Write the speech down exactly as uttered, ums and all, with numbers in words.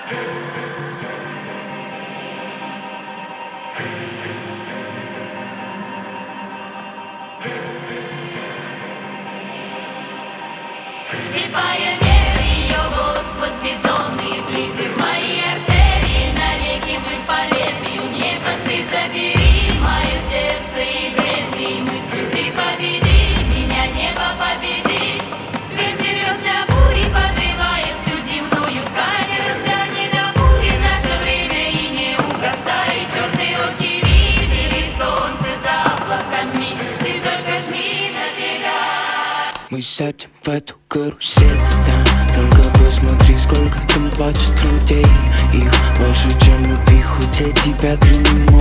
Слепая вера, ее голос сквозь бетонные плиты. В мои артерии навеки мы по лезвию неба. Ты забери мое сердце и бренные мысли. Ты победи меня, небо победи. Ветер рвется бури, подвивая всю земную ткань. Разгони до бури наше время и не угасай. Черные очи видели солнце за облаками. Ты только жми на берег. Мы сядем в эту карусель, да, только посмотри, сколько там плачет людей. Их больше, чем любви, хоть я тебя дрянь не мог.